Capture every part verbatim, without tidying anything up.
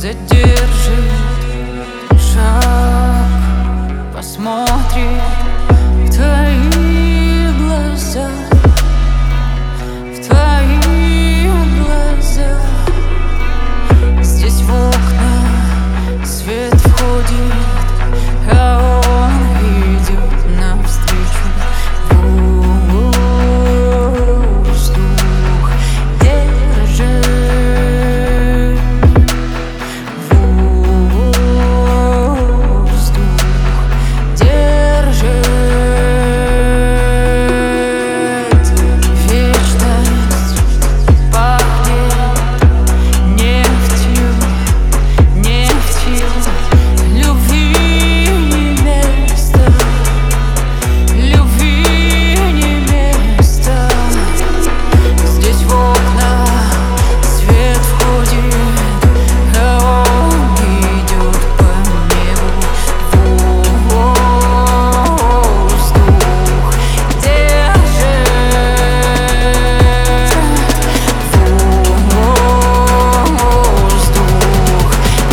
задержит шаг, посмотрит в твои глаза, в твои глаза. Здесь в окна свет входит, а он идет навстречу. Воздух держит, воздух держит. Вечность пахнет нефтью, нефтью. Любви не место, любви не место. Здесь в окна свет входит, а он идет по небу. Воздух держит, воздух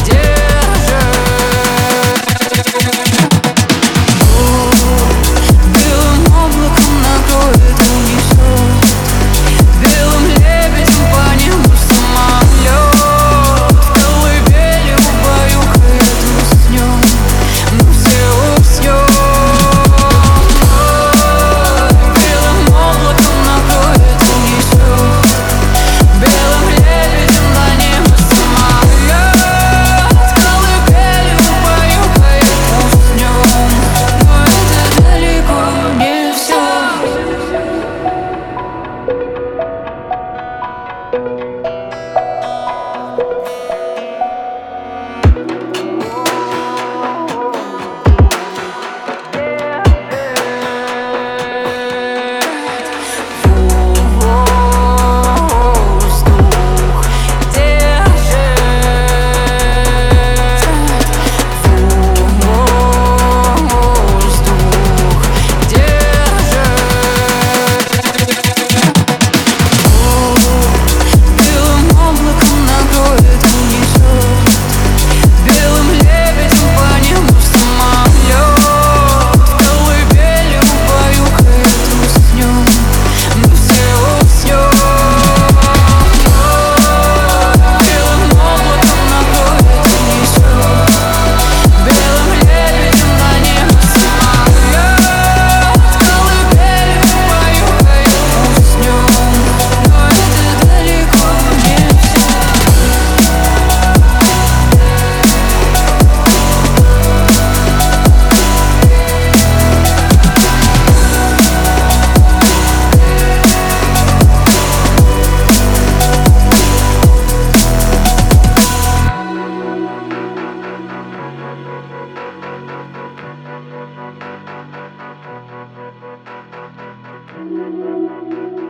держит. Белым облаком накроет, унесет, белым лебедем по небу самолет. В колыбели убаюкает, уснем, мы все уснем. Белым облаком накроет, унесет, белым лебедем по небу самолет. В колыбели убаюкает, уснем, но это далеко не все. Белым облаком накроет, унесет, белым лебедем по небу самолет. В колыбели убаюкает, уснем, мы все уснем. Белым облаком накроет, унесет, белым лебедем по небу самолет. В колыбели убаюкает, уснем, но это далеко не все. Thank you.